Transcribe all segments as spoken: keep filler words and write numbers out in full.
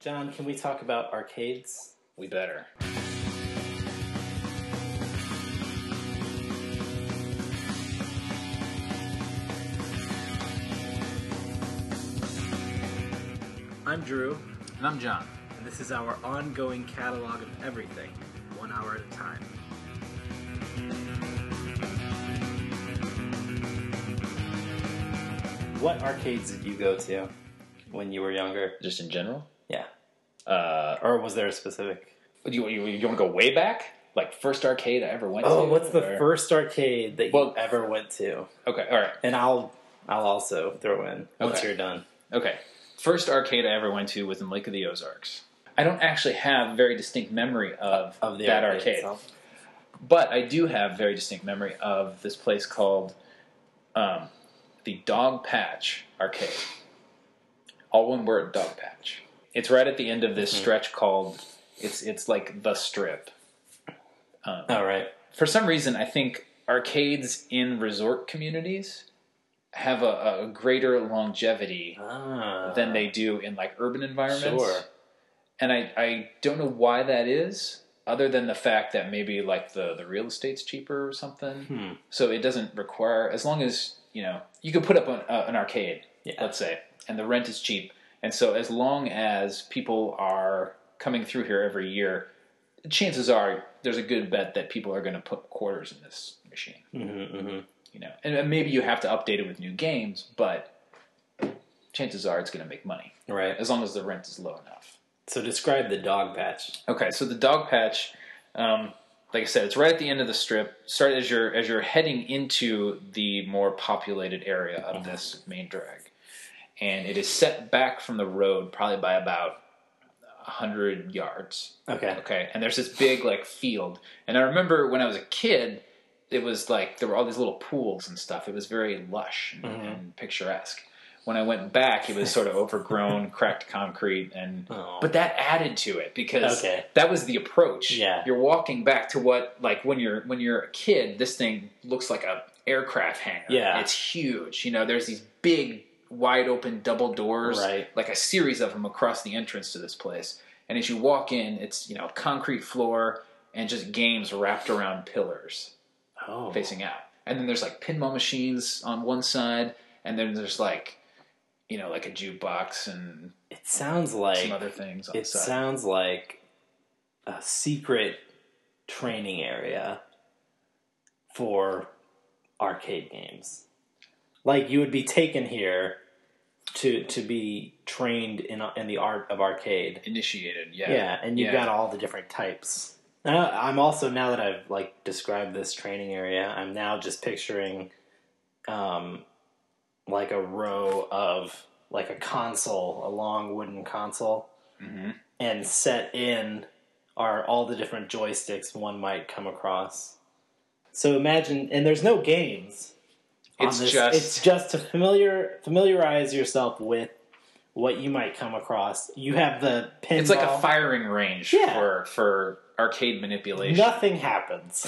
John, can we talk about arcades? We better. I'm Drew, And I'm John. and this is our ongoing catalog of everything, one hour at a time. What arcades did you go to when you were younger? Just in general? Yeah. Uh, Or was there a specific? do you, you, you want to go way back? Like first arcade I ever went to? Oh, what's the or- first arcade that you Well- ever went to? Okay, all right. And I'll I'll also throw in once Okay. you're done. Okay. First arcade I ever went to was in Lake of the Ozarks. I don't actually have very distinct memory of, Of the that arcade arcade. itself. But I do have very distinct memory of this place called um, the Dog Patch Arcade. All one word, Dog Patch. It's right at the end of this Mhm. stretch called, it's it's like the Strip. Um, All right. For some reason, I think arcades in resort communities have a, a greater longevity Ah. than they do in like urban environments. Sure. And I, I don't know why that is, other than the fact that maybe like the, the real estate's cheaper or something. Hmm. So it doesn't require, as long as, you know, you could put up an, uh, an arcade, Yeah. let's say, and the rent is cheap. And so as long as people are coming through here every year, chances are there's a good bet that people are going to put quarters in this machine. Mm-hmm, mm-hmm. You know, and maybe you have to update it with new games, but chances are it's going to make money Right. as long as the rent is low enough. So describe the Dog Patch. Okay, so the Dog Patch, um, like I said, it's right at the end of the strip. Start as you're as you're heading into the more populated area of Mm-hmm. this main drag, and it is set back from the road probably by about a hundred yards. Okay. Okay, and there's this big like field, and I remember when I was a kid, it was like there were all these little pools and stuff. It was very lush and, Mhm. and picturesque. When I went back, it was sort of overgrown, cracked concrete, and Oh. but that added to it because Okay. that was the approach. Yeah. You're walking back to what like when you're when you're a kid, this thing looks like a aircraft hangar. Yeah. It's huge. You know, there's these big, wide open double doors, Right. like a series of them across the entrance to this place. And as you walk in, it's, you know, concrete floor and just games wrapped around pillars Oh. facing out. And then there's like pinball machines on one side, and then there's like, you know, like a jukebox and It sounds like some other things on the it side. sounds like a secret training area for arcade games. Like you would be taken here to to be trained in in the art of arcade. Initiated, yeah. Yeah, and you've Yeah. got all the different types. Uh, I'm also, now that I've like described this training area, I'm now just picturing um, like a row of like a console, a long wooden console, hmm and set in are all the different joysticks one might come across. So imagine, and there's no games. on It's this. just- it's just to familiar familiarize yourself with what you might come across. You have the pinball. It's like a firing range Yeah. for, for arcade manipulation. Nothing happens.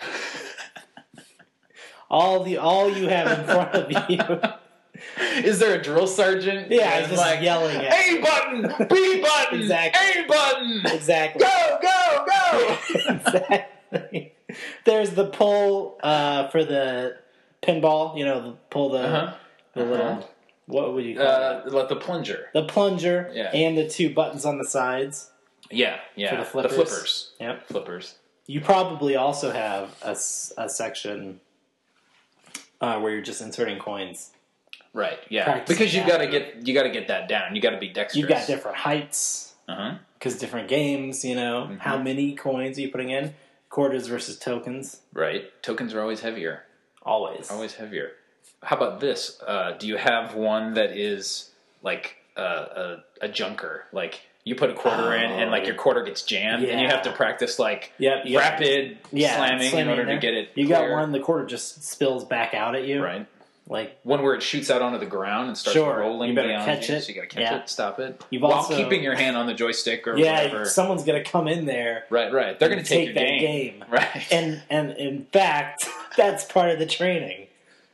all the all you have in front of you. Is there a drill sergeant? Yeah, that's just yelling at A you. button, B button, Exactly. A button, Exactly. go, go, go. Exactly. There's the pull uh, for the pinball. You know, the pull the Uh-huh. the little. Uh-huh. What would you call Uh, it? like the plunger. The plunger Yeah. and the two buttons on the sides. Yeah, yeah. For the flippers. flippers. Yep. Flippers. You probably also have a, s- a section uh, where you're just inserting coins. Right. Yeah. Practicing Because you that. got to get you got to get that down. You got to be dexterous. You've got different heights Uh huh. because different games. You know, Mhm. how many coins are you putting in? Quarters versus tokens. Right. Tokens are always heavier. Always. Always heavier. How about this? Uh, do you have one that is like a, a, a junker? Like you put a quarter in and like your quarter gets jammed, and you Yeah. have to practice like Yep. you got- rapid yeah, slamming slamming in order in to there. get it. You got clear. one. The quarter just spills back out at you. Right. Like One where it shoots out onto the ground and starts Sure. rolling You better beyond catch you. it. So you got to catch Yeah. it, stop it, You've while also- keeping your hand on the joystick or yeah, whatever. someone's gonna come in there. Right, right. They're going to take, your that game. game. Right. And and in fact, that's part of the training.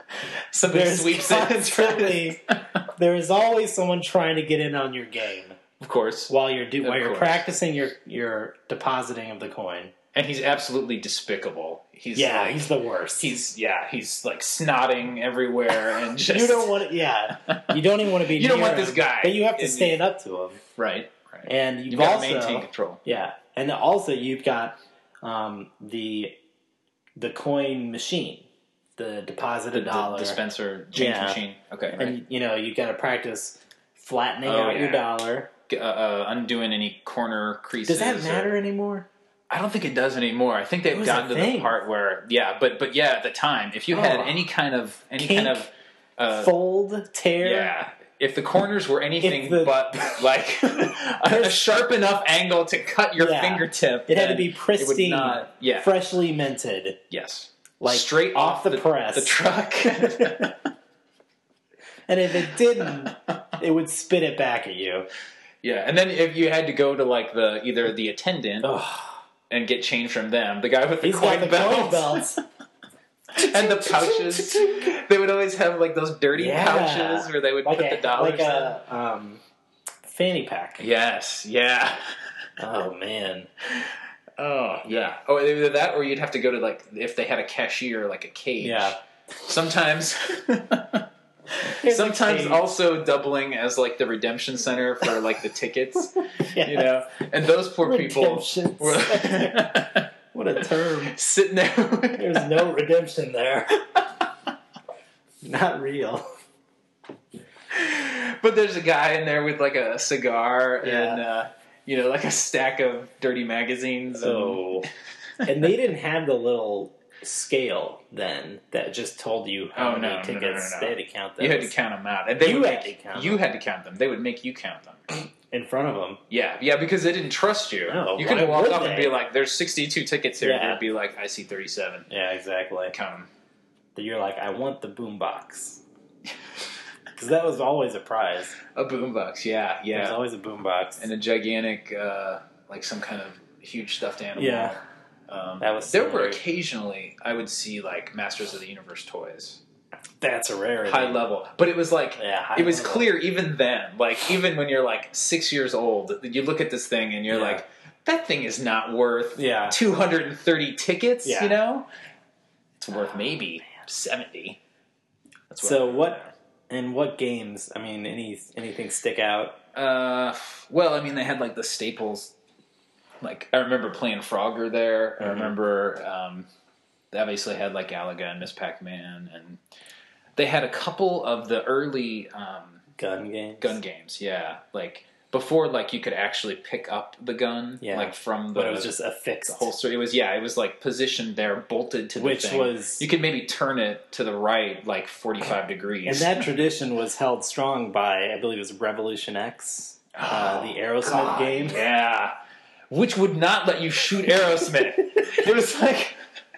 Somebody There's sweeps it. constantly there is always someone trying to get in on your game. Of course. while you're do Of while you're course. practicing your your depositing of the coin. And he's absolutely despicable. He's Yeah, like, he's the worst. He's yeah, he's like snotting everywhere and just you don't want to, yeah. You don't even want to be. You don't near want this him, guy but you have to in stand up to him. right, right. And you've, You've got also to maintain control. yeah, and also you've got um, the the coin machine, the deposit The, a the dollar dispenser change Yeah. machine. Okay, right. and you know you got to practice flattening Oh, out your yeah. dollar. uh, uh, undoing any corner creases. Does that or- matter anymore? I don't think it does anymore. I think It they've was gotten a to thing. the part where, yeah, but but yeah, at the time, if you had Oh. any kind of any Kink, kind of uh, Fold, tear. yeah, if the corners were anything If the- but like a, a sharp enough angle to cut your Yeah. fingertip, It had to then be pristine, It would not, yeah, freshly minted, yes, like straight off the press. the truck. and if it didn't, it would spit it back at you. Yeah, and then if you had to go to like the either the attendant Ugh. and get change from them, the guy with the He's coin got the belts. coin belts. And the pouches, they would always have like those dirty Yeah. pouches where they would like put a, the dollars like a um, fanny pack. in. Yes, yeah. Oh man. Oh, yeah. Oh, either that or you'd have to go to like, if they had a cashier, like a cage. Yeah. Sometimes, Here's a sometimes cage. also doubling as like the redemption center for like the tickets, Yeah. you know? And those poor people Redemption were What a term. sitting there. There's no redemption there. Not real. But there's a guy in there with like a cigar Yeah. and, uh, you know, like a stack of dirty magazines. And, Oh. And they didn't have the little scale then that just told you how Oh, many no, no, no, tickets no, no. they had to count those. You had to count them out. And they You would had make, to count You them. had to count them. They would make you count them. in front of them. Yeah, yeah, because they didn't trust you. No, you why couldn't walk would up and they? be like, "There's sixty-two tickets here." Yeah. They'd be like, "I see thirty-seven." Yeah, exactly. Count them. You're like, I want the boombox. Because that was always a prize. A boombox, yeah, There was yeah, always a boombox. and a gigantic, uh, like some kind of huge stuffed animal. Yeah. Um, That was there so were weird. occasionally I would see like Masters of the Universe toys, That's a rarity. high level, but it was like Yeah, high it was level. clear even then. Like even when you're like six years old, you look at this thing and you're Yeah. like, that thing is not worth Yeah. two hundred and thirty tickets. Yeah. You know, it's worth maybe seventy. That's So what, and what games, I mean, any anything stick out? Uh, well, I mean, they had like the staples. Like I remember playing Frogger there. I Mhm. remember um, they obviously had like Galaga and Miss Pac-Man, and they had a couple of the early um, Gun games? gun games. Yeah, like before, like you could actually pick up the gun, Yeah. like from the, But it was just affixed. the holster. It was yeah, it was like positioned there, bolted to the Which thing. was... You could maybe turn it to the right, like forty-five degrees. And that tradition was held strong by, I believe it was Revolution X, uh, the Aerosmith God, game. Yeah. Which would not let you shoot Aerosmith. It was like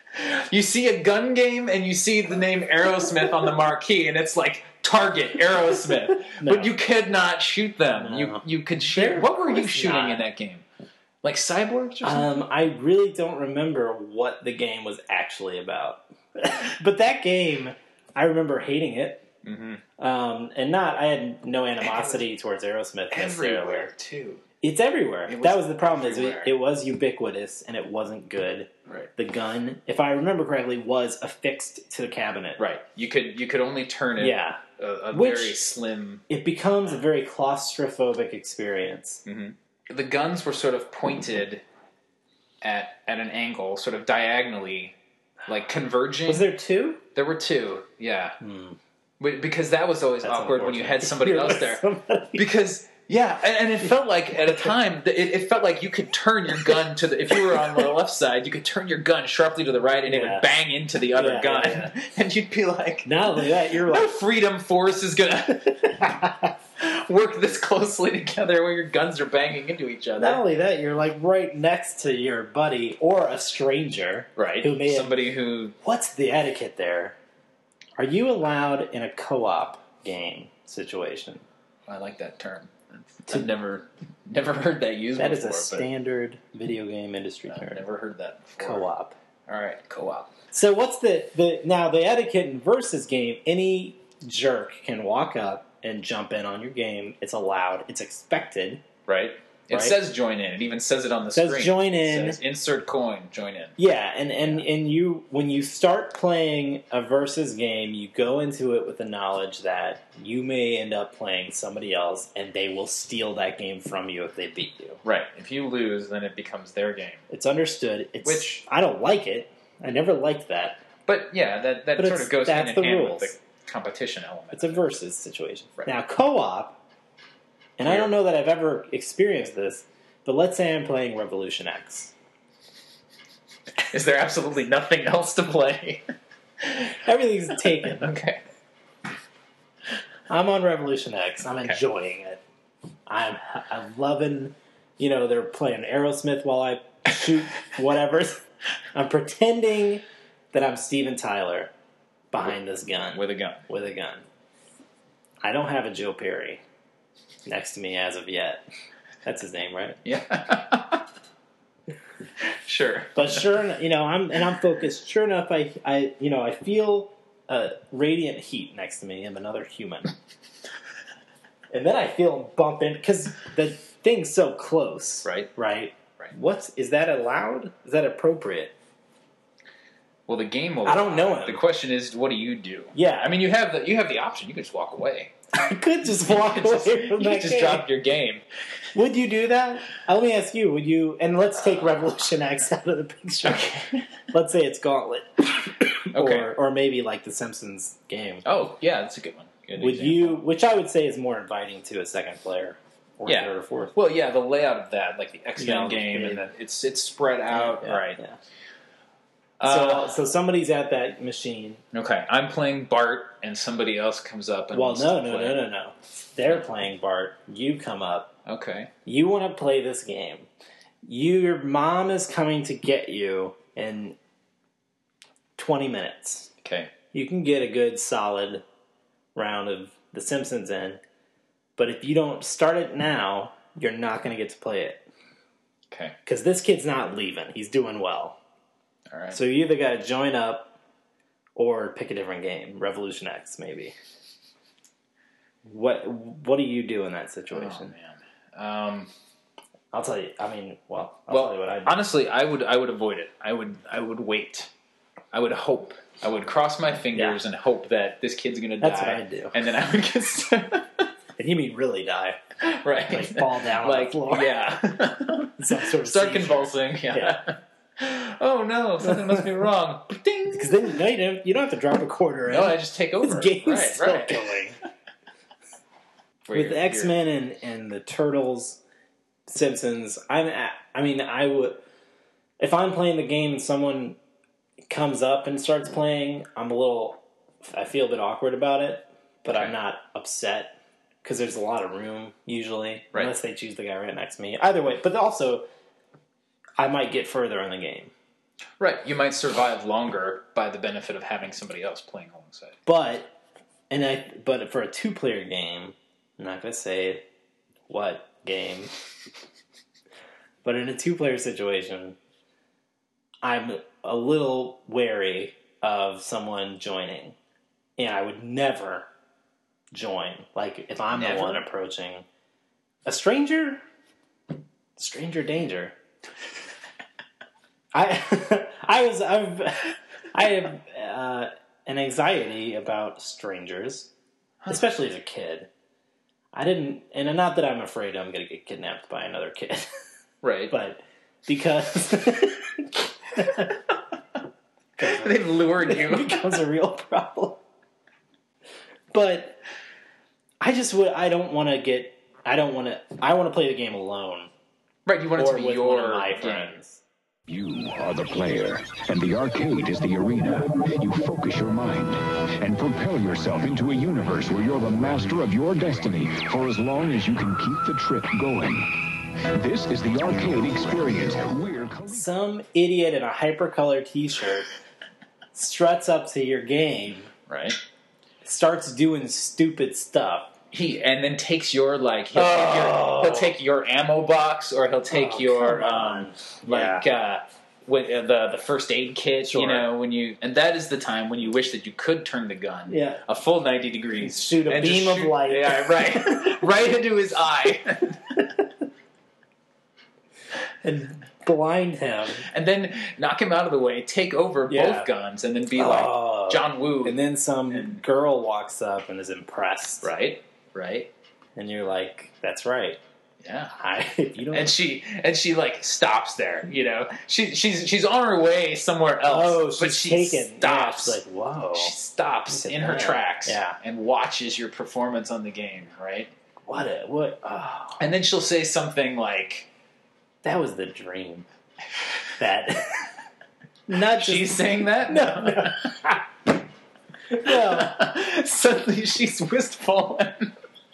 you see a gun game and you see the name Aerosmith on the marquee and it's like target Aerosmith. No. But you could not shoot them. No. You you could shoot. There What were you was shooting not. in that game? Like cyborgs or something? Um, I really don't remember what the game was actually about. But that game, I remember hating it. mm-hmm. Um, and not, I had no animosity towards Aerosmith necessarily. Everywhere too. It's everywhere. It was that was the problem. Is it, everywhere. it was ubiquitous and it wasn't good. Right. The gun, if I remember correctly, was affixed to the cabinet. Right. You could you could only turn it Yeah. a, a Which- very slim. It becomes a very claustrophobic experience. Mm-hmm. The guns were sort of pointed at at an angle, sort of diagonally, like converging. Was there two? There were two, yeah. Hmm. But, because that was always That's awkward when you had unfortunate. somebody You're else with there. somebody. Because yeah, and, and it felt like at a time that it, it felt like you could turn your gun to the if you were on the left side, you could turn your gun sharply to the right, and it Yeah. would bang into the other Yeah, gun, yeah, yeah. and you'd be like, Not only that, you're "No like, freedom force is gonna work this closely together where your guns are banging into each other." not only that, you're like right next to your buddy or a stranger. Right, Who may have- somebody who What's the etiquette there? Are you allowed in a co-op game situation? I like that term. I've never never heard that used That is before. a standard video game industry but term. I've never heard that before. Co-op. All right, co-op. So what's the, the now the etiquette in versus game? Any jerk can walk up and jump in on your game. It's allowed. It's expected. Right? It Right? says join in. It even says it on the It says screen. join in. It says insert coin, join in. Yeah, and, and, and you when you start playing a versus game, you go into it with the knowledge that you may end up playing somebody else, and they will steal that game from you if they beat you. Right. If you lose, then it becomes their game. It's understood. It's, Which I don't like it. I never liked that. But yeah, that, that But sort it's- of goes hand that's in the hand rules. with the competition element. It's a versus situation. Right. Now, co-op, and I don't know that I've ever experienced this, but let's say I'm playing Revolution X. Is there absolutely nothing else to play? Everything's taken. Okay. I'm on Revolution X. I'm Okay. enjoying it. I'm I'm loving, you know, they're playing Aerosmith while I shoot whatever. I'm pretending that I'm Steven Tyler behind this gun. With a gun. With a gun. I don't have a Joe Perry next to me as of yet. That's his name, right? Yeah. Sure. But sure, en- you know, I'm and I'm focused. Sure enough, I, I, you know, I feel a radiant heat next to me. I'm another human, and then I feel him bump in because the thing's so close. Right. Right. Right. What's is that allowed? Is that appropriate? Well, the game will. I don't know him. The question is, what do you do? Yeah. I mean, you have the you have the option. You can just walk away. I could just walk You could away just, from you that could just game. drop your game. Would you do that? Uh, Let me ask you. Would you? And let's take Revolution X out of the picture. Okay. Let's say it's Gauntlet, Okay. or or maybe like the Simpsons game. Oh, yeah, that's a good one. Good Would example. you? Which I would say is more inviting to a second player, or Yeah. third or fourth. Well, yeah, the layout of that, like the X Men Yeah, game, yeah. and then it's it's spread out, Yeah, right? yeah. Uh, so so somebody's at that machine. okay, I'm playing Bart, and somebody else comes up. And Well, wants no, to no, play. no, no, no. They're playing Bart. You come up. Okay. You want to play this game. You, your mom is coming to get you in twenty minutes. Okay. You can get a good solid round of The Simpsons in, but if you don't start it now, you're not going to get to play it. Okay. Because this kid's not leaving. He's doing well. All right. So you either got to join up or pick a different game. Revolution X, maybe. What What do you do in that oh situation? man. Um, I'll tell you. I mean, well, I'll well, tell you what I do. honestly, I would I would avoid it. I would I would wait. I would hope. I would cross my fingers Yeah. and hope that this kid's going to die. That's what I'd do. And then I would get st- And you mean really die? right, Like fall down on like the floor? yeah, Some sort of start seizure. convulsing. Yeah. Oh no, something must be wrong. Ding. Because then no, you don't. You don't have to drop a quarter. No, in. I just take over. This game's right, still right. going. Where With you're- X Men and, and the Turtles, Simpsons, I'm. At, I mean, I would. If I'm playing the game and someone comes up and starts playing, I'm a little. I feel a bit awkward about it, but Okay. I'm not upset because there's a lot of room usually, Right. unless they choose the guy right next to me. Either way, but also, I might get further in the game. Right, you might survive longer by the benefit of having somebody else playing alongside. But and I but for a two player game, I'm not gonna say what game. But in a two player situation, I'm a little wary of someone joining. And I would never join. Like if I'm Never? the one approaching a stranger, stranger danger. I I was I've I have uh, an anxiety about strangers, especially as a kid. I didn't, and not that I'm afraid I'm going to get kidnapped by another kid, Right. but because They've lured it you. becomes a real problem. But I just would. I don't want to get. I don't want to. I want to play the game alone Right, you want it or to be with your one of my game. friends. You are the player, and the arcade is the arena. You focus your mind and propel yourself into a universe where you're the master of your destiny for as long as you can keep the trip going. This is the arcade experience. We're Some idiot in a hypercolor T-shirt struts up to your game, Right. starts doing stupid stuff. He and then takes your like he'll, Oh. take, your, he'll take your ammo box or he'll take Oh, your come um on. like uh with uh, the the first aid kit, Sure. you know, when you and that is the time when you wish that you could turn the gun Yeah. a full ninety degrees, Shoot a and just beam of light. yeah, right, right into his eye. and blind him. And then knock him out of the way, take over Yeah. both guns, and then be Oh. like John Woo. And then some girl walks up and is impressed. Right, right. And you're like, that's right. Yeah. I, if you don't... And she and she like stops there, you know. She she's she's on her way somewhere else. oh, she's but she taken. stops. Yeah, she's like, whoa. She stops Look at in her that. tracks Yeah. and watches your performance on the game, right? What a... What... Oh, And then she'll say something like, that was the dream. That... Not just... she's saying that? No, no. No. Suddenly she's wistful. And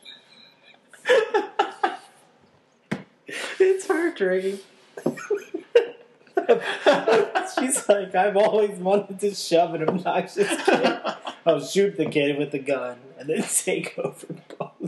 It's her dream. She's like, I've always wanted to shove an obnoxious kid. I'll shoot the kid with the gun and then take over both.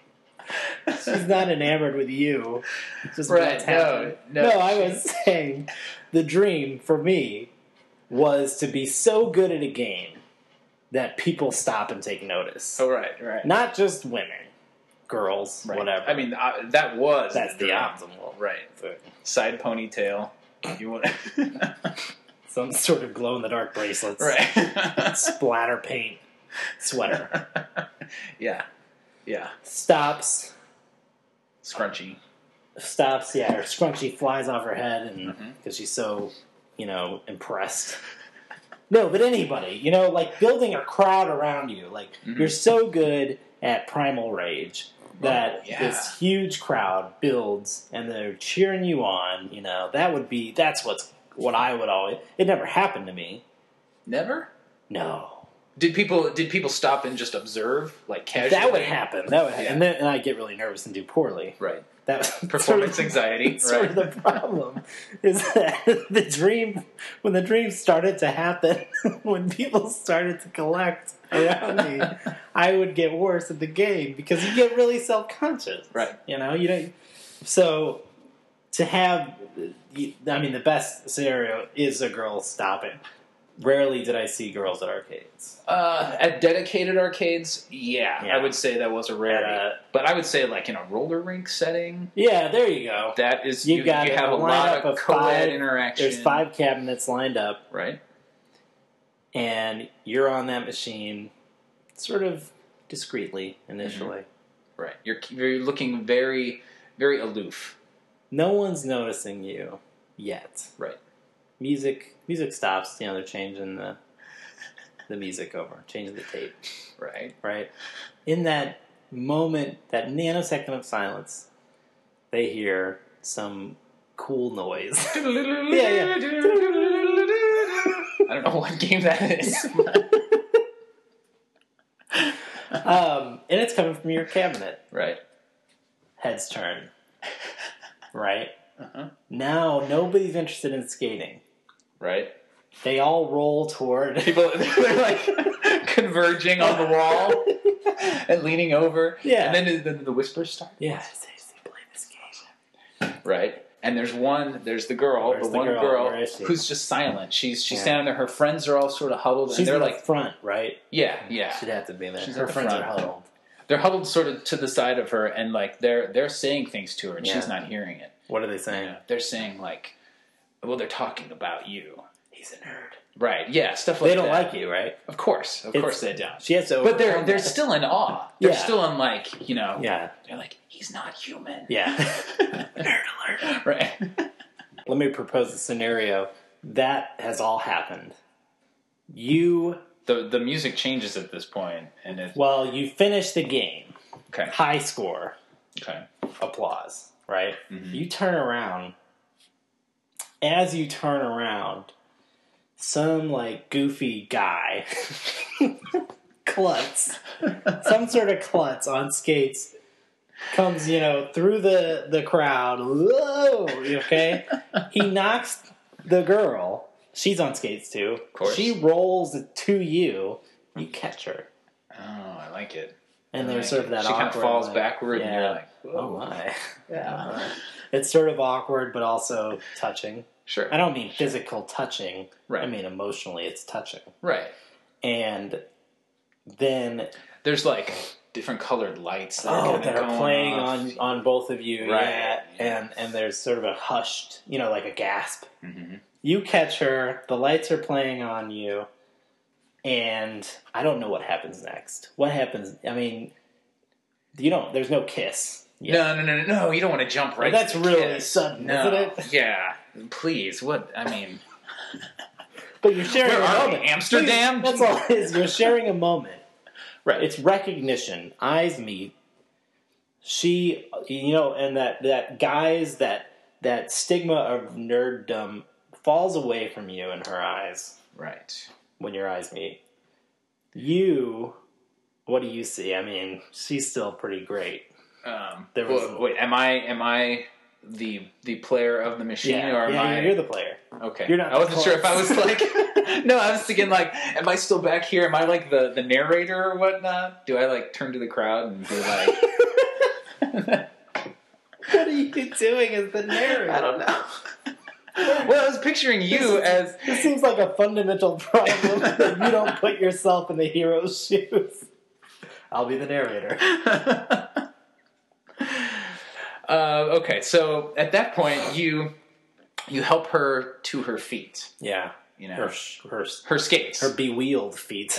She's not enamored with you. It's just Right, what's no, happening. no, no, I she- was saying the dream for me was to be so good at a game that people stop and take notice. oh, right, right. Not just women, girls, Right. whatever. I mean, uh, that was that's the dream. optimal. Right. So, Side ponytail. You want some sort of glow in the dark bracelets. right? Splatter paint sweater. Yeah, yeah. Stops. Scrunchy. Stops, yeah, her scrunchie flies off her head and Mhm. because she's so, you know, impressed. No, but anybody, you know, like building a crowd around you. Like, Mhm. you're so good at Primal Rage that Oh, yeah. this huge crowd builds and they're cheering you on, you know. That would be, that's what's, what I would always, it never happened to me. Never. No. Did people did people stop and just observe, like casually? That would happen. That would happen. Yeah. And then and I get really nervous and do poorly. Right. That was Performance sort of- anxiety. Sort Right. of the problem is that the dream, when the dream started to happen, when people started to collect around me, I would get worse at the game because you get really self conscious. Right. You know, you don't. So to have, I mean, the best scenario is a girl stopping. Rarely did I see girls at arcades. Uh, at dedicated arcades, yeah, Yeah. I would say that was a rarity. At a- but I would say, like in a roller rink setting, Yeah, there you go. that is You you, got you have a a lot lineup of of co-ed five- interaction. There's five cabinets lined up, right? and you're on that machine, sort of discreetly initially. Right. You're you're looking very very aloof. No one's noticing you yet. Right. Music, music stops. You know, they're changing the the music over, changing the tape. Right. Right. In that moment, that nanosecond of silence, they hear some cool noise. yeah, yeah. I don't know what game that is. um, and it's coming from your cabinet. Right. Heads turn. Right. Uh-huh. Now nobody's interested in skating. Right. They all roll toward People they're like converging on the wall and leaning over. Yeah. And then the, the, the whispers start. Yeah, they, they play this game. Right. And there's one, there's the girl, Where's the the one girl? girl, Where is she? who's just silent. She's she's Yeah. standing there. Her friends are all sort of huddled, She's and they're in like, the front, right? yeah, yeah. She'd have to be there. She's Her at the friends front. are huddled. They're huddled sort of to the side of her, and like they're they're saying things to her, and Yeah. she's not hearing it. What are they saying? Yeah. They're saying like, well, they're talking about you. He's a nerd. Right. Yeah. Stuff like They don't that. like you, right? Of course. Of It's- course they don't. She has to. But they're overcome they're that. still in awe. They're Yeah. still in like you know. Yeah. They're like he's not human. Yeah. Nerd alert. Right. Let me propose a scenario. That has all happened. You, The the music changes at this point, and it well, you finish the game. okay High score. okay Applause, right? Mhm. You turn around. As you turn around, some like goofy guy, klutz, some sort of klutz on skates, comes, you know, through the, the crowd. Whoa, okay? He knocks the girl. She's on skates too. Of course. She rolls to you. You catch her. Oh, I like it. And I there's like sort it. of that She kind awkward, of falls like, backward, and yeah. you're like, Oh whoa. my. Yeah. It's sort of awkward, but also touching. Sure. I don't mean physical touching. Right. I mean emotionally, it's touching. Right. And then, There's like different colored lights that are, Oh, kinda that are going playing off. on, on both of you, Right. yeah. And and there's sort of a hushed, you know, like a gasp. Mm-hmm. You catch her, the lights are playing on you, and I don't know what happens next. What happens? I mean, you don't. There's no kiss. No, no, no, no, no! You don't want to jump right. Well, that's to the really kiss. sudden, no. isn't it? Yeah, please. What I mean, But you're sharing Where a are we? moment. Amsterdam? Please, that's all it is. You're sharing a moment. right? It's recognition. Eyes meet. She, you know, and that that guys that that stigma of nerddom falls away from you in her eyes right. when your eyes meet. You, what do you see? I mean, she's still pretty great. Um, There was- well, wait, am I am I the the player of the machine, Yeah, or am yeah, I? you're the player. Okay, you're not I wasn't the sure if I was close. like. No, I was thinking like, am I still back here? Am I like the the narrator or whatnot? Do I like turn to the crowd and be like? What are you doing as the narrator? I don't know. Well, I was picturing you This is- as. This seems like a fundamental problem that you don't put yourself in the hero's shoes. I'll be the narrator. uh, okay, so at that point, you you help her to her feet. Yeah, You know, her her, her her skates, her bewheeled feet.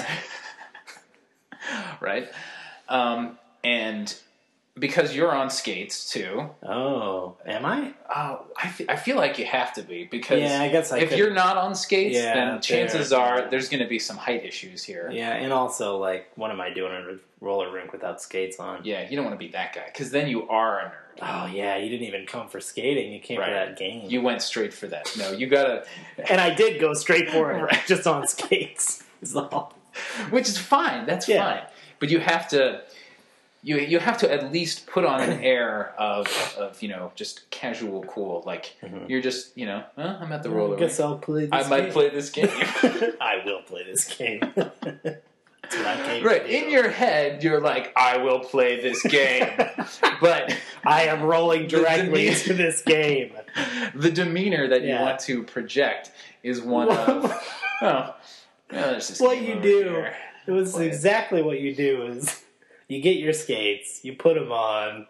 right? Um, and because you're on skates too. Oh, am I? Oh, I, fe- I feel like you have to be because Yeah, I guess I if could. you're not on skates, Yeah, then chances there- are there's going to be some height issues here. Yeah, and also, like, what am I doing in a roller rink without skates on? Yeah, you don't want to be that guy because then you are a nerd. Oh, yeah, you didn't even come for skating. You came Right. for that game. You went straight for that. No, you gotta, and I did go straight for it, Right. just on skates. Is all. which is fine. That's Yeah. fine. But you have to, you you have to at least put on an air of of you know just casual cool. Like Mhm. you're just you know huh, I'm at the roller I guess rink. I'll play this I might game. play this game. I will play this game. That's what I came Right to in do. your head, you're like, I will play this game, but I am rolling directly The- into this game. the demeanor that you Yeah. want to project is one of, oh, yeah, there's this What game you over do, here. it was Play it. exactly what you do is you get your skates, you put them on,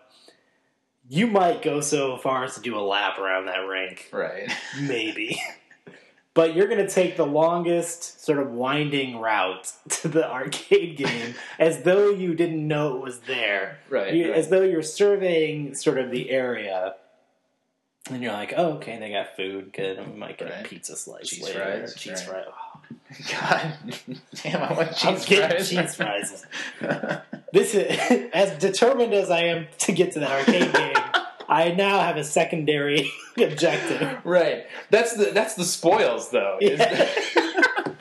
you might go so far as to do a lap around that rink. Right. Maybe. But you're going to take the longest sort of winding route to the arcade game as though you didn't know it was there. Right, You, right. As though you're surveying sort of the area. And you're like, oh, okay, they got food. Good. We might get Right. a pizza slice Cheese later. fries, Cheese right. fries. Oh, God damn, I want cheese I'm getting fries. cheese fries. This is, as determined as I am to get to that arcade game, I now have a secondary objective. Right. That's the that's the spoils though. is Yeah. the,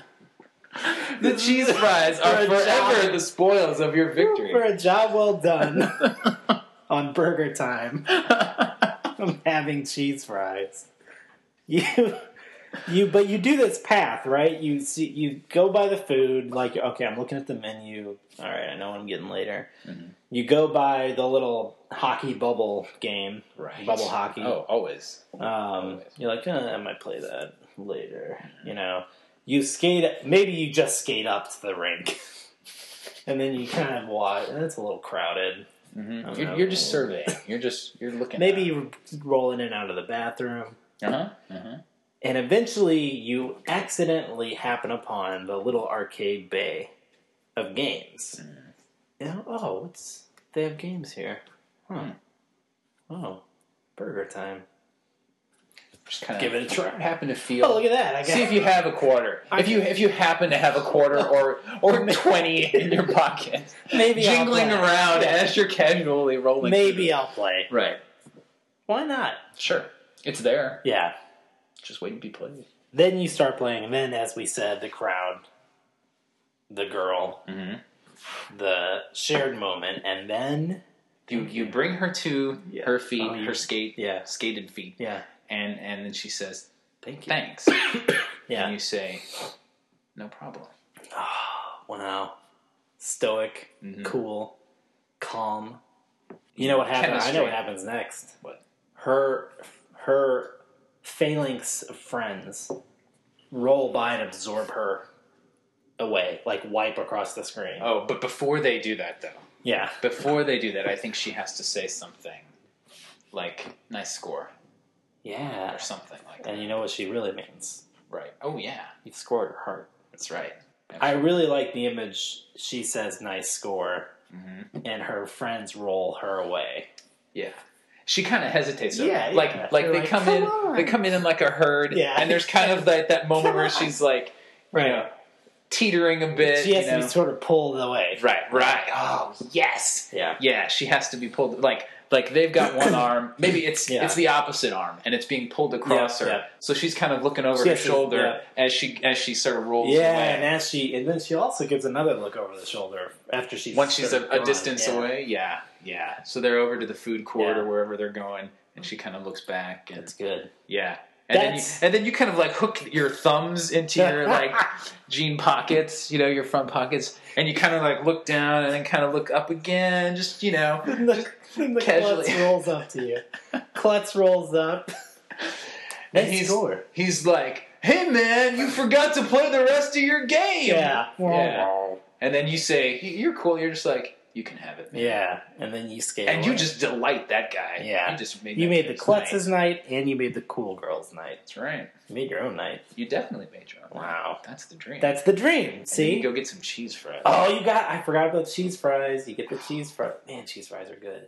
the cheese fries are For a forever job. the spoils of your victory. For a job well done on Burger Time, I'm having cheese fries. You, you, but you do this path, right? You see, you go by the food. Like, okay, I'm looking at the menu. All right, I know what I'm getting later. Mhm. You go by the little hockey bubble game, Right. bubble hockey. Oh, always. Um, you're like, oh, I might play that later. You know, you skate. Maybe you just skate up to the rink, and then you kind of watch. And it's a little crowded. Mm-hmm. I don't You're, know. you're just surveying. You're just you're looking. Maybe you roll in and out of the bathroom, Uh huh. Uh-huh. and eventually you accidentally happen upon the little arcade bay of games. You know, oh, what's they have games here? Huh. Oh, Burger Time. Just kind of Give it a try. Happen to feel. Oh, look at that! I got See if you have a quarter. If you if you happen to have a quarter or or twenty in your pocket, maybe I'll jingling play. around Yeah. as you're casually rolling. Maybe through. I'll play. Right. Why not? Sure. It's there. Yeah. Just waiting to be played. Then you start playing, and then, as we said, the crowd, the girl, Mm-hmm. the shared moment, and then You you bring her to Yeah. her feet, Oh, you- her skate, yeah. skated feet, yeah, and and then she says, thank you. "Thanks," and Yeah. you say, "No problem." Oh, wow. Stoic, Mhm. cool, calm. You know what happens? I know Chemistry. what happens next. What? Her her phalanx of friends roll by and absorb her away, like wipe across the screen. Oh, but before they do that, though, Yeah. Before they do that, I think she has to say something like "nice score" Yeah. or something like that. And you know what she really means. Right. Oh yeah, You've scored her heart. that's right. I really like the image. She says "nice score," Mm-hmm. and her friends roll her away. Yeah. She kind of hesitates. though. Yeah, like yeah. like They're they like, come "Come in, on." they come in in like a herd, Yeah. and there's kind of that that moment Come where on. she's like, Right. you know, teetering a bit. She has you to know? be sort of pulled away. Right, right. Oh yes, Yeah. yeah. She has to be pulled. Like like they've got one arm. Maybe it's Yeah. it's the opposite arm, and it's being pulled across Yeah, her. yeah. So she's kind of looking over She her has to- shoulder as she as she sort of rolls Yeah, away. and as she, and then she also gives another look over the shoulder after she's Once she's sort a, of a gone. distance Yeah. away, yeah, yeah. So they're over to the food court Yeah. or wherever they're going, and she kind of looks back and That's good. yeah. And then, you, That's- and then you kind of like hook your thumbs into your like jean pockets, you know, your front pockets, and you kind of like look down and then kind of look up again, just you know, And the, and the casually. klutz rolls up to you. Klutz rolls up. and Nice he's score. he's like, "Hey man, you forgot to play the rest of your game." Yeah. yeah. And then you say, "You're cool." You're just like, "You can have it, man." Yeah, and then you skate And you away. just delight that guy. Yeah. You just made You that made the kid's Klutz's night. night, and you made the cool girl's night. That's right. You made your own night. You definitely made your own. Wow. That's the dream. That's the dream. And then See? you go get some cheese fries. Oh, you got, I forgot about cheese fries. You get the cheese fries. Man, cheese fries are good.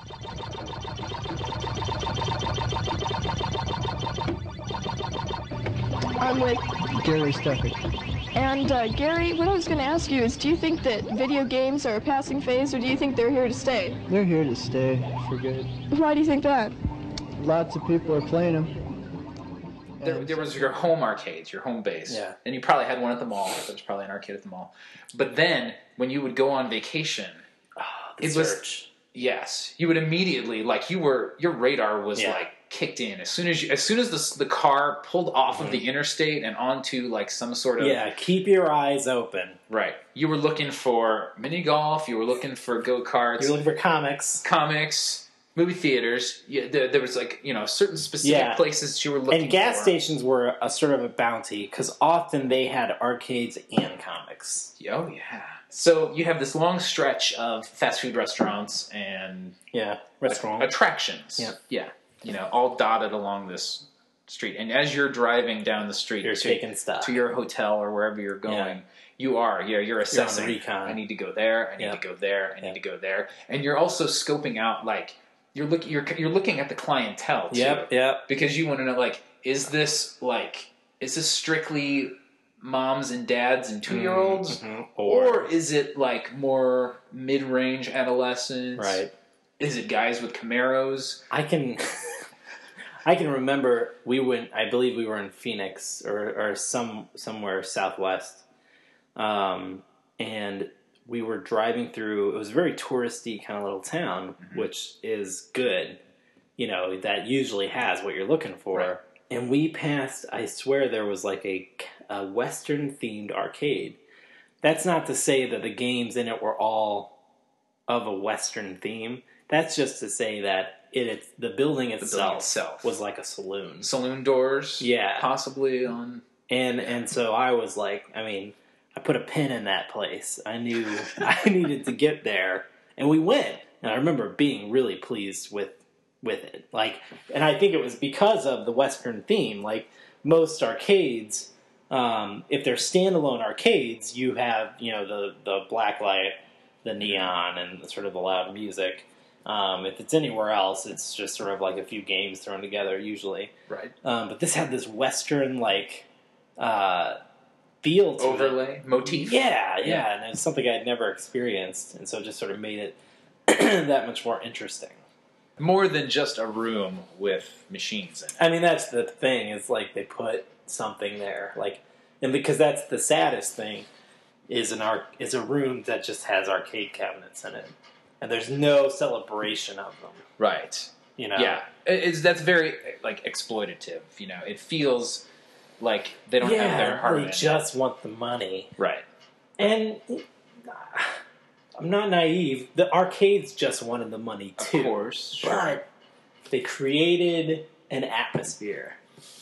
I'm with Gary Stefan. And uh, Gary, what I was going to ask you is, do you think that video games are a passing phase, or do you think they're here to stay? They're here to stay for good. Why do you think that? Lots of people are playing them. There, there was your home arcades, your home base. Yeah. And you probably had one at the mall. There was probably an arcade at the mall. But then, when you would go on vacation, Oh, the It was- search. yes, you would immediately, like, you were, your radar was, Yeah. like, kicked in. As soon as you, as soon as the, the car pulled off Mhm. of the interstate and onto, like, some sort of... Yeah, keep your eyes open. Right. You were looking for mini golf, you were looking for go-karts, You're looking for comics. comics, movie theaters. Yeah, there, there was, like, you know, certain specific Yeah. places you were looking for. And gas stations were a sort of a bounty, because often they had arcades and comics. Oh, yeah. So you have this long stretch of fast food restaurants and Yeah, restaurant. attractions. Yeah. Yeah. You know, all dotted along this street. And as you're driving down the street You're to, taking stuff. to your hotel or wherever you're going, Yeah. you are. Yeah, you're assessing. recon. I need to go there. I need Yeah. to go there. I need Yeah. to go there. And you're also scoping out, like, you're looking you're you're looking at the clientele too. Yep, yep. Because you want to know, like, is this like is this strictly moms and dads and two year olds? Mhm. Or, Or, is it like more mid range adolescents? right. Is it guys with Camaros? I can I can remember we went I believe we were in Phoenix or, or some somewhere southwest. Um, and we were driving through it was a very touristy kind of little town, Mhm. which is good. You know, that usually has what you're looking for. Right. And we passed, I swear there was like a, a Western themed arcade. That's not to say that the games in it were all of a Western theme. That's just to say that it, it's the building building itself, itself. was like a saloon. Saloon doors? Yeah. Possibly on. And and so I was like, I mean, I put a pin in that place. I knew I needed to get there, and we went. And I remember being really pleased with with it. Like, and I think it was because of the Western theme. Like most arcades, um, if they're standalone arcades, you have you know the the black light, the neon, and sort of the loud music. Um, if it's anywhere else, it's just sort of like a few games thrown together usually. Right. Um, but this had this Western like uh, feel to it. Overlay? Motif? Yeah, yeah, Yeah. and it was something I'd never experienced, and so it just sort of made it that much more interesting. More than just a room with machines in it. I mean, that's the thing is like they put something there, like, and because that's the saddest thing is an arc is a room that just has arcade cabinets in it, and there's no celebration of them. Right. You know? Yeah. It- It's, that's very, like, exploitative. You know, it feels like they don't have their yeah, heart they in it. just want the money. Right. And I'm not naive. The arcades just wanted the money Of too. course. Sure. But they created an atmosphere.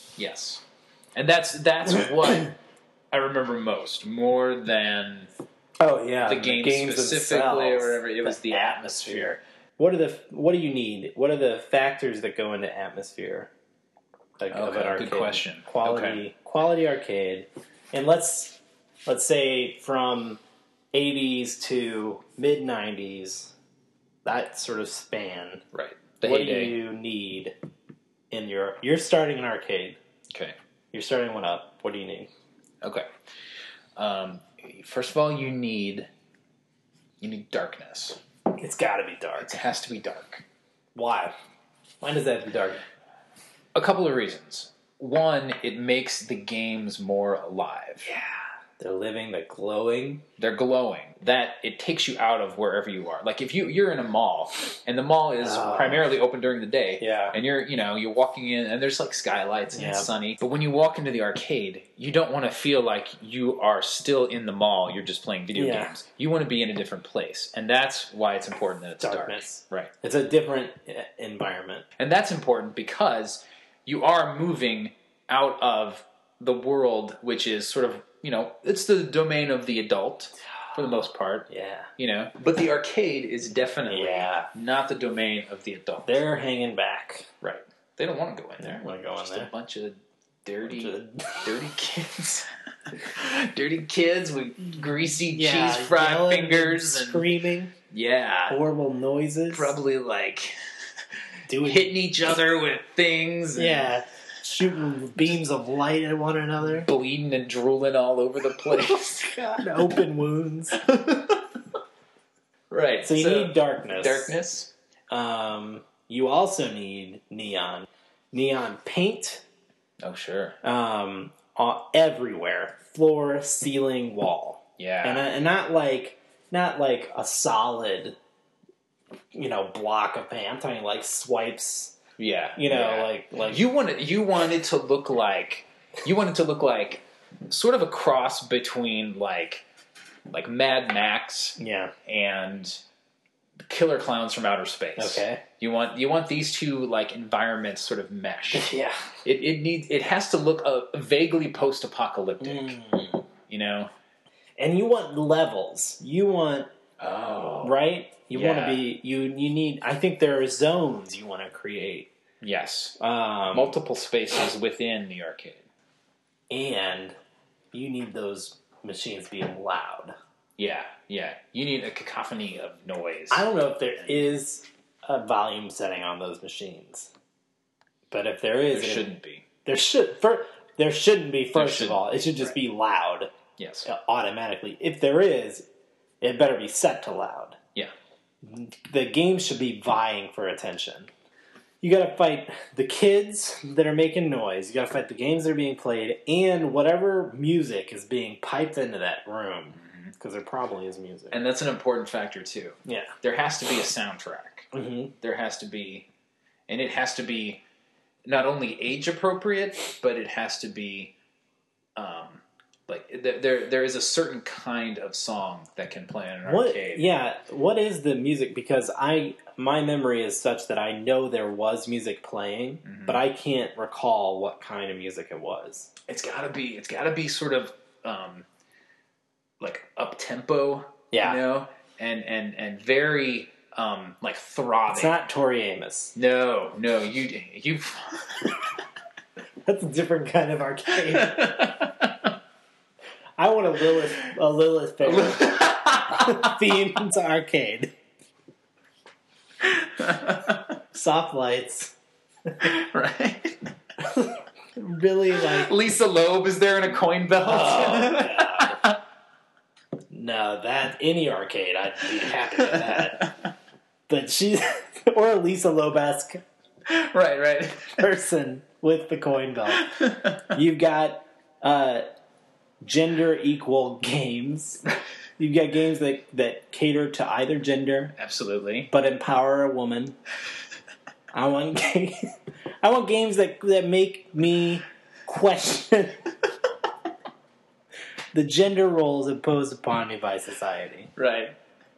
Yes. And that's that's what I remember most, more than Oh yeah, the game games specifically themselves, or whatever. It was the, atmosphere. What are the what do you need? What are the factors that go into atmosphere? Like, of Okay, an good arcade? question. Quality, Okay. quality arcade, and let's let's say from eighties to mid nineties, that sort of span. Right. The what heyday. do you need in your? You're starting an arcade. Okay. You're starting one up. What do you need? Okay. Um, first of all, you need you need darkness. It's got to be dark. It has to be dark. Why? Why does that have to be dark? A couple of reasons. One, it makes the games more alive. Yeah, they're living, they're glowing. They're glowing. That it takes you out of wherever you are. Like if you you're in a mall and the mall is Oh. primarily open during the day. Yeah. And you're you know you're walking in and there's like skylights and Yeah. it's sunny. But when you walk into the arcade, you don't want to feel like you are still in the mall. You're just playing video Yeah. games. You want to be in a different place, and that's why it's important that it's Darkness. dark. Right. It's a different uh, environment. And that's important because you are moving out of the world, which is sort of, you know, it's the domain of the adult for the most part, Yeah. you know. But the arcade is definitely Yeah. not the domain of the adult. They're hanging back. Right. They don't want to go in there. They don't wanna go in Just there. a bunch of dirty, Bunch of- dirty kids. Dirty kids with greasy Yeah, cheese fried yelling fingers. and And, screaming, yeah. horrible noises. Probably like doing hitting each other with things. And Yeah. Shooting beams of light at one another. bleeding and drooling all over the place. God, open wounds. Right. So you need darkness. darkness. Um, you also need neon. Neon paint Oh, sure. um, uh, everywhere. Floor, ceiling, wall. Yeah. And, uh, and not like not like a solid, you know, block of paint. I'm talking like swipes. yeah. You know, yeah. like like you want it. You want it to look like. You want it to look like sort of a cross between like like Mad Max yeah. and Killer Clowns from Outer Space. Okay. You want you want these two like environments sort of mesh. Yeah. It it needs it has to look uh, vaguely post-apocalyptic. Mm. You know. And you want levels. You want Oh. right. You want Yeah. to be you. You need. I think there are zones you want to create. Yes. Um, Multiple spaces within the arcade. and you need those machines being loud. Yeah, yeah. You need a cacophony of noise. I don't know if there is a volume setting on those machines, but if there is, there it- shouldn't be. There should. For, there shouldn't be. First of shouldn't all, it should just right. be loud Yes. uh, automatically. If there is, it better be set to loud. Yeah. The game should be vying for attention. You got to fight the kids that are making noise. You got to fight the games that are being played, and whatever music is being piped into that room, because there probably is music. And that's an important factor too. yeah. There has to be a soundtrack. Mm-hmm. There has to be, and it has to be not only age appropriate, but it has to be, um, like there there, there is a certain kind of song that can play in an What? arcade. Yeah. What is the music? Because I, my memory is such that I know there was music playing, Mm-hmm. but I can't recall what kind of music it was. It's gotta be. It's gotta be sort of um, like up tempo. Yeah. You know, and and and very um, like throbbing. It's not Tori Amos. No, no, you you. That's a different kind of arcade. I want a Lilith, a Lilith Fair themed to arcade. Soft lights, Right. really like. Lisa Loeb is there in a coin belt. Oh, God. No, that any arcade, I'd be happy with that. But she's or a Lisa Loeb-esque right, right. person with the coin belt. You've got uh, gender equal games. You've got games that, that cater to either gender Absolutely. but empower a woman. I want ga- I want games that that make me question the gender roles imposed upon me by society. Right.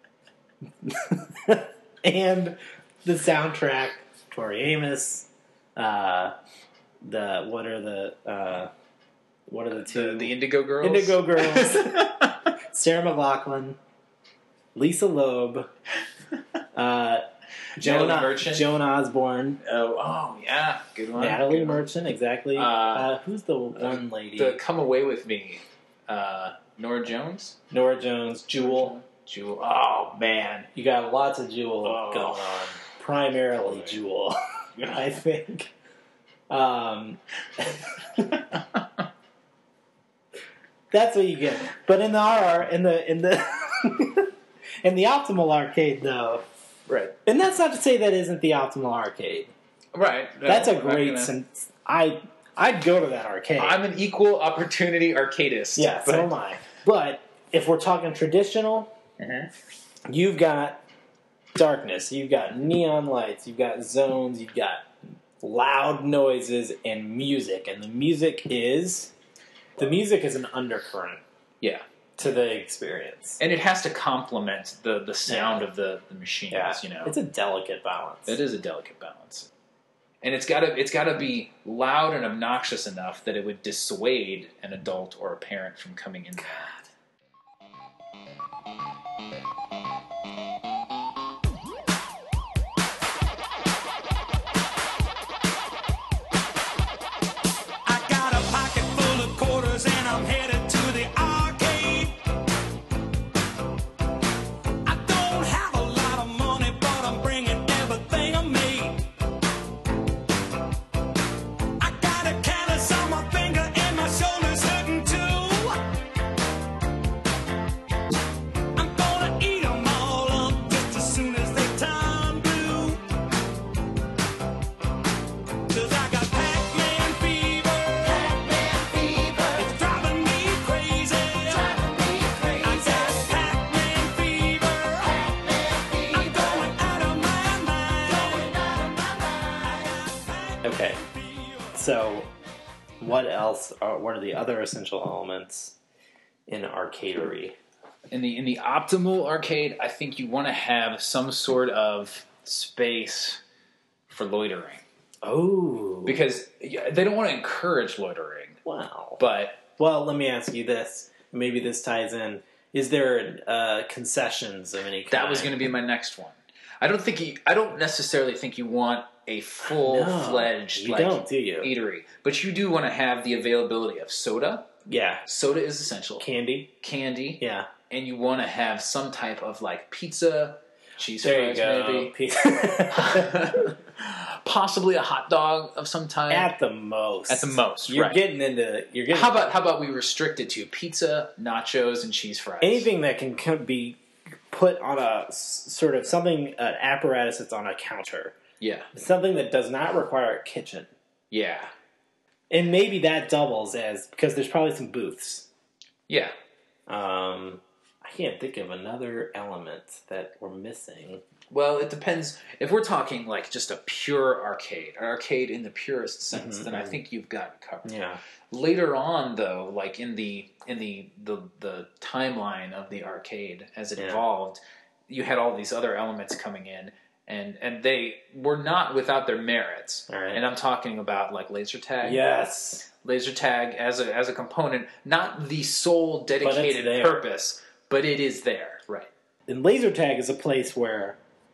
And the soundtrack, Tori Amos, uh, the what are the uh, what are the two The, the Indigo Girls. Indigo Girls, Sarah McLachlan, Lisa Loeb, uh, Joan, Natalie Merchant. Joan Osborne, Oh, oh yeah, good one. Natalie Good one. Merchant, exactly. Uh, Uh, who's the one lady? The Come Away With Me. Uh, Nora Jones? Nora Jones, Jewel. Jewel. Oh, man. You got lots of Jewel Oh. going on. Primarily Jewel, I think. Um, that's what you get. But in the R R, in the in the in the optimal arcade, though, Right. and that's not to say that isn't the optimal arcade. Right. That's a I'm great. gonna- Sen- I I'd go to that arcade. I'm an equal opportunity arcadist. yeah, but- so am I. But if we're talking traditional, Mhm. you've got darkness, you've got neon lights, you've got zones, you've got loud noises and music, and the music is the music is an undercurrent Yeah. to the experience. And it has to complement the, the sound Yeah. of the, the machines, Yeah, you know. it's a delicate balance. It is a delicate balance. And it's gotta it's gotta be loud and obnoxious enough that it would dissuade an adult or a parent from coming in there. I got a pocket full of quarters and I'm headed to the arcade. I don't have a lot of money, but I'm bringing everything I made. I got a callus on my finger and my shoulder's hurting too. I'm gonna eat 'em all up just as soon as they turn blue. 'Cause I got Pac-Man fever. Pac-Man fever. It's driving me crazy. Driving me crazy. I got Pac-Man fever. Pac-Man fever. I'm going out of my mind. Going out of my mind. Okay, so what else? Are, what are the other essential elements in arcadery? In the in the optimal arcade, I think you want to have some sort of space for loitering. Oh, Because yeah, they don't want to encourage loitering, wow. but Well, let me ask you this. Maybe this ties in. Is there uh, concessions of any kind? that was going to be my next one. I don't think you, I don't necessarily think you want a full fledged you like don't, do you? eatery, but you do want to have the availability of soda. Yeah, Soda is essential. candy. Candy, Yeah, and you want to have some type of like pizza, cheese there you fries, go. maybe, Pizza. possibly a hot dog of some type. At the most. At the most, You're right. getting into. You're getting How about how about we restrict it to pizza, nachos, and cheese fries? anything that can co- be put on a s- sort of something an apparatus that's on a counter, Yeah, something that does not require a kitchen, yeah, and maybe that doubles as because there's probably some booths. yeah. Um, I can't think of another element that we're missing. Well, it depends. If we're talking like just a pure arcade, an arcade in the purest sense, then I think you've got it covered. Yeah. Later on, though, like in the in the the, the timeline of the arcade as it Yeah. evolved, you had all these other elements coming in, and and they were not without their merits. All right. And I'm talking about like laser tag. Yes. Laser tag as a as a component, not the sole dedicated there. purpose, but it is there, right? And laser tag is a place where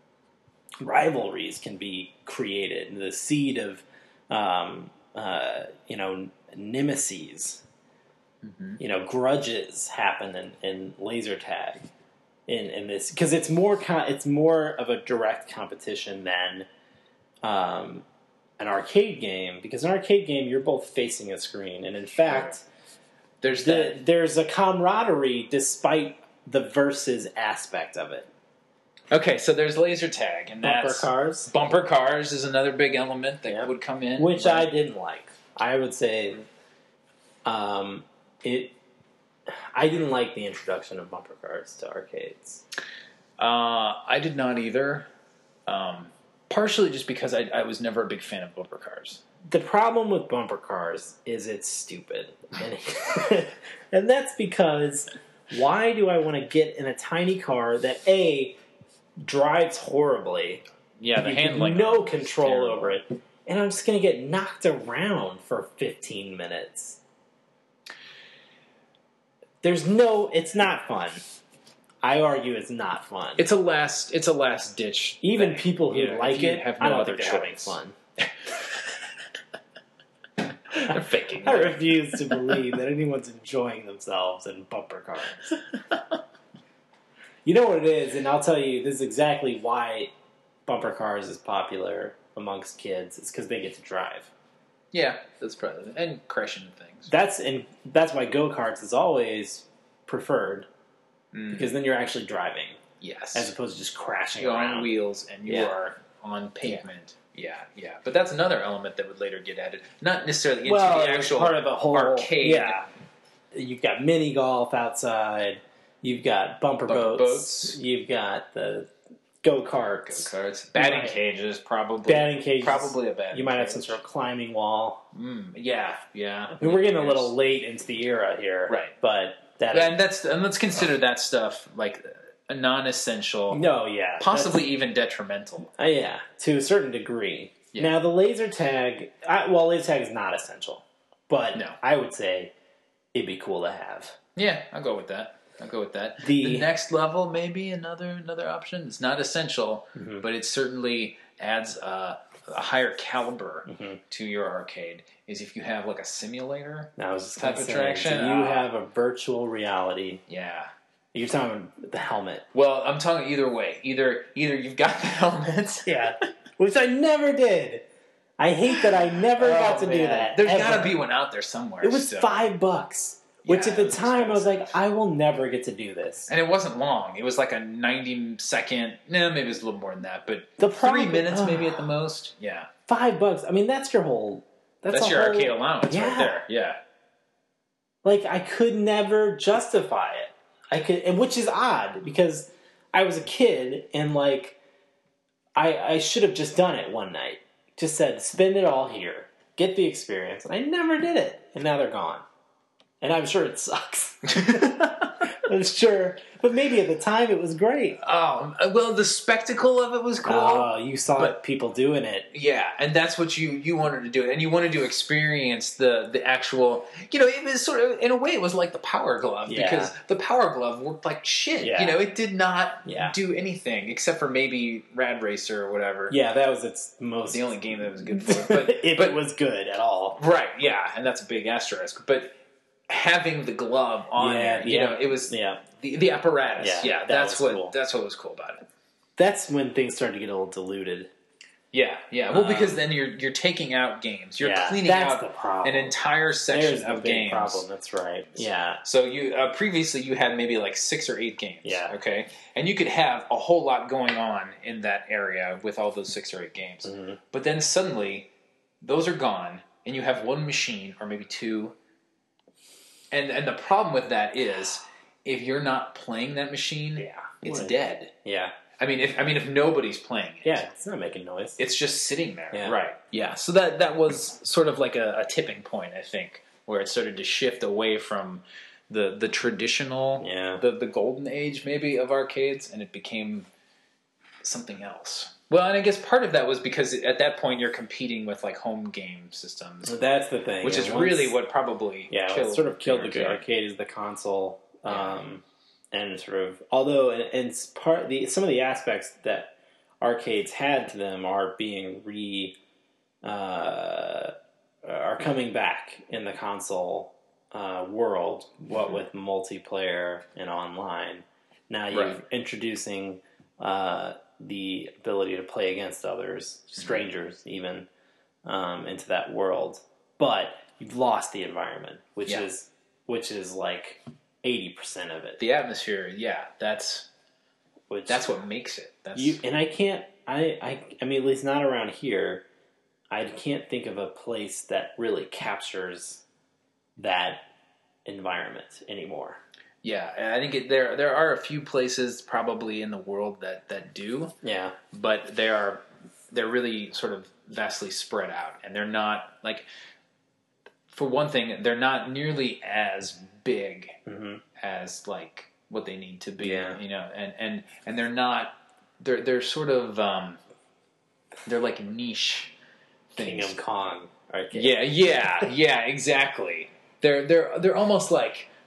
rivalries can be created. The seed of, um, uh, you know, nemesis, you know, grudges happen in, in laser tag. In, in this, because it's more con- it's more of a direct competition than um, an arcade game. Because an arcade game, you're both facing a screen, and in fact, There's the, that. there's a camaraderie despite the versus aspect of it. Okay, so there's laser tag, and Bumper that's cars. bumper cars is another big element that Yep. would come in, Which right? I didn't like. I would say, um, it. I didn't like the introduction of bumper cars to arcades. Uh, I did not either. Um, partially just because I, I was never a big fan of bumper cars. The problem with bumper cars is it's stupid, and, and that's because why do I want to get in a tiny car that a drives horribly? Yeah, the You handling. have no of it is control terrible. over it, and I'm just going to get knocked around for fifteen minutes. There's no. It's not fun. I argue it's not fun. It's a last. It's a last ditch. Even thing. people who You know, like if you it, have I no don't other think they're having choice. fun. They're faking. I it. refuse to believe that anyone's enjoying themselves in bumper cars. You know what it is, and I'll tell you, this is exactly why bumper cars is popular amongst kids. It's because they get to drive. Yeah, that's probably and crashing things. That's and that's why go-karts is always preferred, Mm. because then you're actually driving Yes, as opposed to just crashing you're around. on wheels and you Yeah. are on pavement. Yeah. yeah, But that's another element that would later get added, not necessarily into well, the it was actual part of a whole arcade. Yeah, you've got mini golf outside. You've got bumper, Bumper boats. boats. You've got the go-karts. Go-karts, batting might- cages, probably Batting cages. probably a batting. You might have cage. some sort of climbing wall. Mm, yeah, yeah. I mean, we're getting a little late into the era here, Right. But that and that's and let's consider that stuff like a non-essential, no, yeah, possibly even detrimental. that's- uh, yeah, to a certain degree. Yeah. Now the laser tag, I, well, laser tag is not essential, but No. I would say it'd be cool to have. Yeah, I'll go with that. I'll go with that. The- The, next level, maybe another another option. It's not essential, Mm-hmm. but it certainly adds a, a higher caliber Mm-hmm. to your arcade. Is if you have like a simulator. Now, I was just Type gonna of say, attraction? so you Ah. have a virtual reality. Yeah. You're talking the helmet. Well, I'm talking either way. Either either you've got the helmet. Yeah, which I never did. I hate that I never got to do Oh, man. that. There's ever. got to be one out there somewhere. It was still. five bucks, which Yeah, at the it was time I was expensive. like, I will never get to do this. And it wasn't long. It was like a ninety second. No, maybe it was a little more than that, but The three problem- minutes Ugh. maybe at the most. Yeah, Five bucks. I mean, that's your whole. That's, that's a your whole- arcade allowance Yeah. right there. Yeah, Like I could never justify it. I could, and which is odd because I was a kid and like I I should have just done it one night. Just said, spend it all here, get the experience, and I never did it. And now they're gone. And I'm sure it sucks. I'm sure, but maybe at the time it was great. Oh, well, the spectacle of it was cool. Oh, you saw But- people doing it. Yeah, and that's what you you wanted to do, and you wanted to experience the the actual. You know, it was sort of in a way it was like the Power Glove Yeah. because the Power Glove worked like shit. Yeah. You know, it did not Yeah. do anything except for maybe Rad Racer or whatever. Yeah, that was its most. The only game that was good for it. But if but it was good at all. right, yeah, and that's a big asterisk. But having the glove on Yeah, there, you yeah. know, it was Yeah, the the apparatus. Yeah, Yeah, that that's was what cool. that's what was cool about it. that's when things started to get a little diluted. Yeah, yeah. Well, Um, because then you're you're taking out games. You're Yeah, cleaning that's out the problem. an entire section There's the of big games. problem. That's right. Yeah, So you uh, previously you had maybe like six or eight games. Yeah. Okay, and you could have a whole lot going on in that area with all those six or eight games. Mm-hmm. But then suddenly, those are gone, and you have one machine or maybe two. And and the problem with that is, if you're not playing that machine, yeah, it's What? dead. Yeah, I mean, if I mean if nobody's playing it, yeah. It's not making noise. it's just sitting there. Yeah. Right. Yeah. So that that was sort of like a, a tipping point, I think, where it started to shift away from the the traditional, Yeah. the the golden age maybe of arcades, and it became something else. Well, and I guess part of that was because at that point you're competing with like home game systems, So that's the thing. which And is once- really what probably yeah, killed what sort of killed the arcade. arcade is the console, Yeah. um, and sort of although and, and it's part the some of the aspects that arcades had to them are being re uh, are coming back in the console uh, world. What Mm-hmm. with multiplayer and online, now you're Right. introducing uh, the ability to play against others, strangers even, um, into that world. But you've lost the environment, which Yeah. is which is like eighty percent of it. The atmosphere, yeah, that's Which that's what makes it. That's you and I can't. I, I I mean, at least not around here. I can't think of a place that really captures that environment anymore. yeah. And I think it, there there are a few places probably in the world that that do. Yeah, but they are they're really sort of vastly spread out, and they're not like, for one thing, they're not nearly as big Mhm. as like what they need to be. Yeah. You know, and and and they're not they're they're sort of um, they're like niche things. Kingdom Kong arcade. Yeah, yeah, yeah, exactly. They're they're they're almost like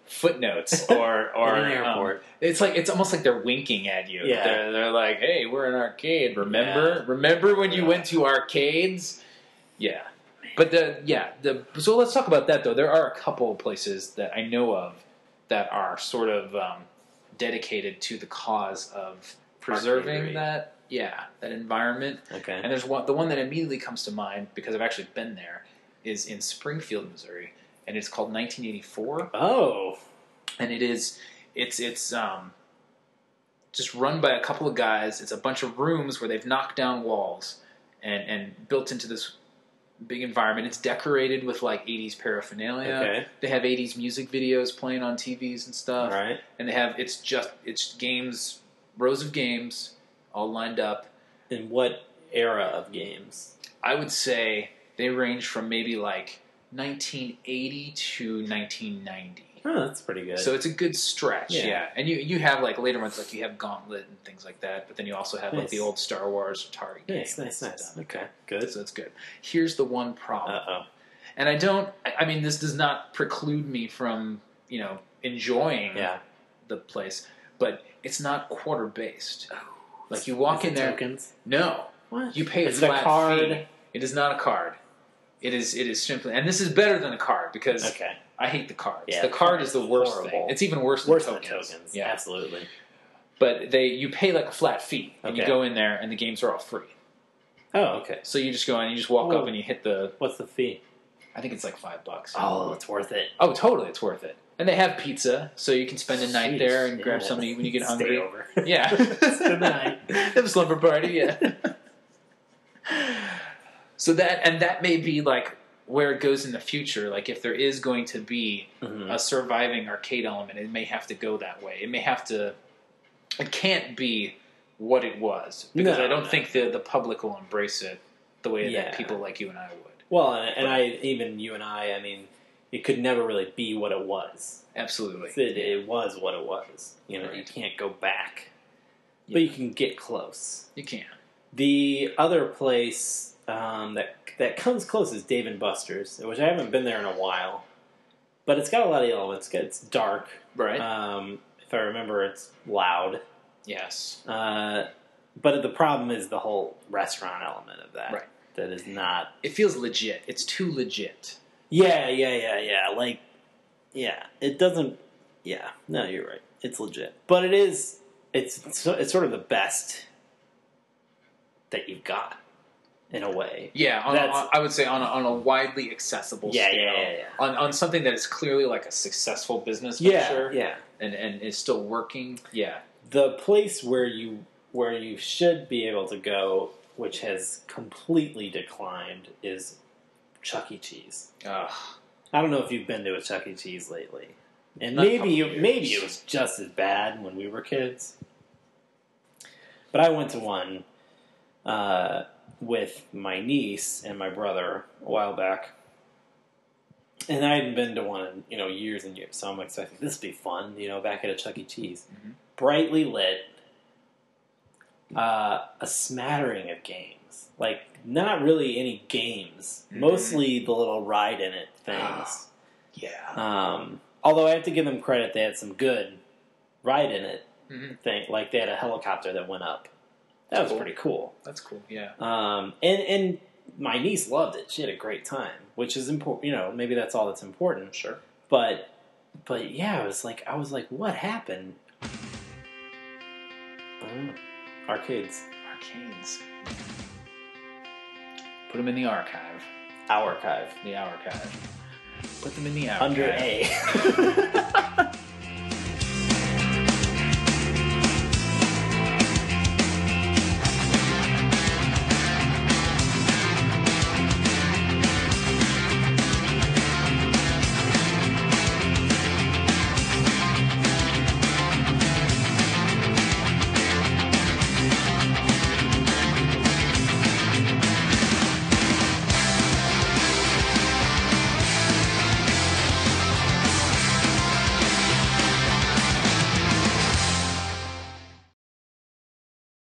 footnotes or or In an airport. um, it's like it's almost like they're winking at you. Yeah. They're, they're like, "Hey, we're an arcade. Remember? Yeah. Remember when you Yeah. went to arcades?" Yeah. But the yeah the so let's talk about that though. There are a couple of places that I know of that are sort of um, dedicated to the cause of preserving Arcadery. that yeah that environment. Okay. And there's one the one that immediately comes to mind because I've actually been there is in Springfield, Missouri, and it's called nineteen eighty-four, Oh. and it is it's it's um just run by a couple of guys. It's a bunch of rooms where they've knocked down walls and and built into this big environment. It's decorated with like eighties paraphernalia. Okay. They have eighties music videos playing on T Vs and stuff. All right. And they have it's just it's games, rows of games all lined up. In what era of games? I would say they range from maybe like nineteen eighty to nineteen ninety. Oh, that's pretty good. So it's a good stretch, yeah. Yeah. And you, you have like later ones like you have Gauntlet and things like that, but then you also have like Nice. the old Star Wars Atari games. nice, nice, and nice. stuff. Okay, good. So it's good. Here's the one problem, Uh oh. and I don't. I I mean, this does not preclude me from you know enjoying Yeah. the place, but it's not quarter based. Like you walk Is it in there, Tokens? no, What? you pay a Is it a flat card? fee. It is not a card. It is. It is simply, and this is better than a card because Okay. I hate the cards. Yeah, the card is the worst horrible. thing. It's even worse than Worse tokens. than tokens. Yeah, Absolutely. but they you pay like a flat fee and you Okay. go in there and the games are all free. Oh, okay. So you just go in, you just walk Oh. up and you hit the. What's the fee? I think it's like five bucks. Oh, it's worth it. Oh, totally, it's worth it. And they have pizza, so you can spend a night Sheesh, there and grab yeah. something when you get Stay hungry. over. Yeah, Spend the night. Have a slumber party. Yeah. So that and that may be like where it goes in the future. Like if there is going to be Mhm. a surviving arcade element, it may have to go that way. It may have to. It can't be what it was because No, I don't no. think the the public will embrace it the way Yeah. that people like you and I would. Well, and, and I, even you and I, I mean, it could never really be what it was. Absolutely. It, it was what it was. You know, you Right. can't go back, Yeah. but you can get close. You can. The other place um, that that comes close is Dave and Buster's, which I haven't been there in a while, but it's got a lot of elements. It's dark. Right. Um, if I remember, it's loud. Yes. Uh, but the problem is the whole restaurant element of that. Right. That is not. It feels legit. It's too legit. Yeah, yeah, yeah, yeah. Like, yeah, it doesn't. Yeah, no, you're right. It's legit, but it is. It's it's, it's sort of the best that you've got in a way. Yeah, on, That's- on, I would say on a, on a widely accessible Yeah, scale. yeah, yeah, yeah. On, on something that is clearly like a successful business Yeah, venture yeah. and, and is still working. Yeah. The place where you where you should be able to go, which has completely declined, is Chuck E. Cheese. Ugh. I don't know if you've been to a Chuck E. Cheese lately, and Not a maybe couple you, years. maybe it was just as bad when we were kids. But I went to one uh, with my niece and my brother a while back, and I hadn't been to one in you know years and years. So I'm expecting this to be fun, you know, back at a Chuck E. Cheese, Mhm. brightly lit, uh, a smattering of games, like not really any games, Mhm. mostly the little ride in it things. Yeah. Um, although I have to give them credit, they had some good ride in it Mhm. thing. Like they had a helicopter that went up. That was Cool. pretty cool. That's cool. Yeah. Um, and and my niece loved it. She had a great time, which is important. You know, maybe that's all that's important. Sure. But but yeah, I was like, I was like, what happened? I don't know. Arcades, Arcades. Put them in the archive. our archive The archive. Put them in the archive. under A.